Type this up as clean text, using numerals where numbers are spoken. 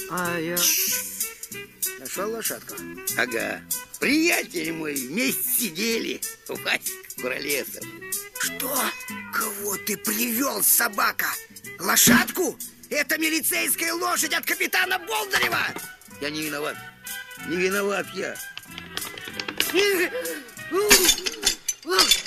А я... Нашел лошадку? Ага. Приятель мой, вместе сидели. Васик Куролесов. Что? Кого ты привел, собака? Лошадку? Это милицейская лошадь от капитана Болдырева! Я не виноват. Не виноват я.